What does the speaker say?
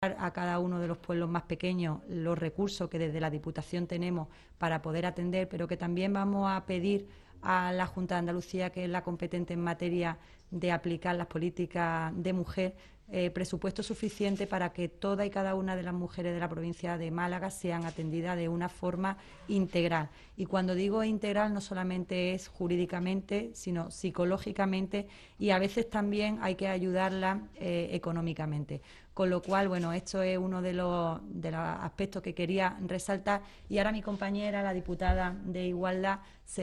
a cada uno de los pueblos más pequeños los recursos que desde la Diputación tenemos para poder atender, pero que también vamos a pedir a la Junta de Andalucía, que es la competente en materia de aplicar las políticas de mujer, presupuesto suficiente para que toda y cada una de las mujeres de la provincia de Málaga sean atendidas de una forma integral. Y cuando digo integral no solamente es jurídicamente, sino psicológicamente, y a veces también hay que ayudarlas económicamente. Con lo cual, bueno, esto es uno de los aspectos que quería resaltar. Y ahora mi compañera, la diputada de Igualdad, se